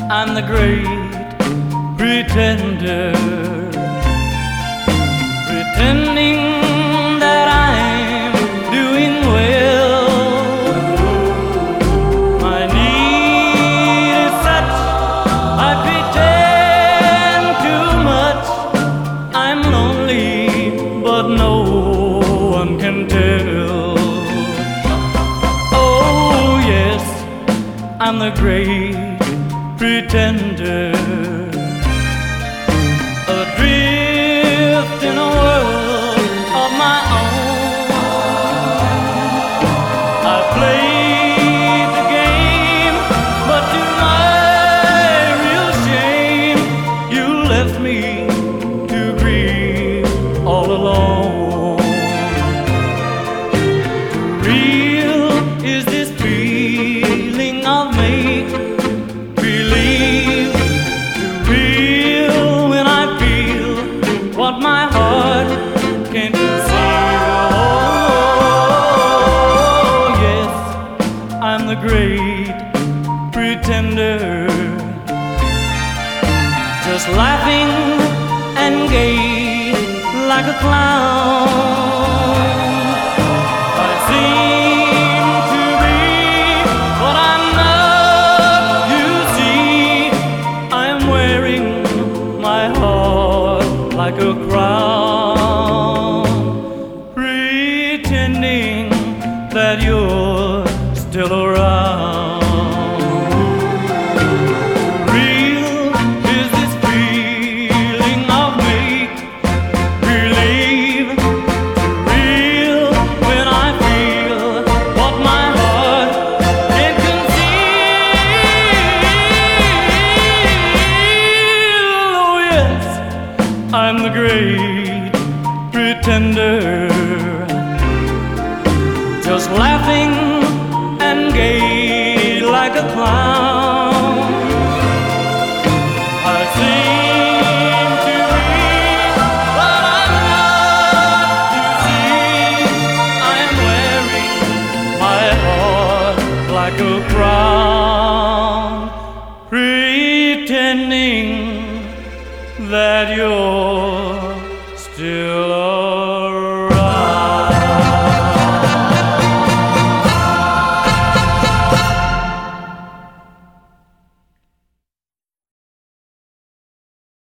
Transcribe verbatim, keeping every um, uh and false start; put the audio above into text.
I'm the great pretender, pretending that I'm doing well. My need is such, I pretend too much. I'm lonely, but no one can tell. Oh yes, I'm the great pretender, adrift in a world of my own. I played the game, but to my real shame, you left me to grieve all alone. Real is this feeling of make believe, too real when I feel what my heart can't conceal. Oh yes, I'm the great pretender, just laughing and gay like a clown. I seem to be what I'm not, you see. I'm wearing my heart like a crown, pretending that you're still around. Real is this feeling of make believe, real when I feel what my heart can't conceal. Oh yes, I'm the great pretender, just laughing and gay like a clown. I seem to be what I'm not, you see. I'm wearing my heart like a crown, pretending that you're still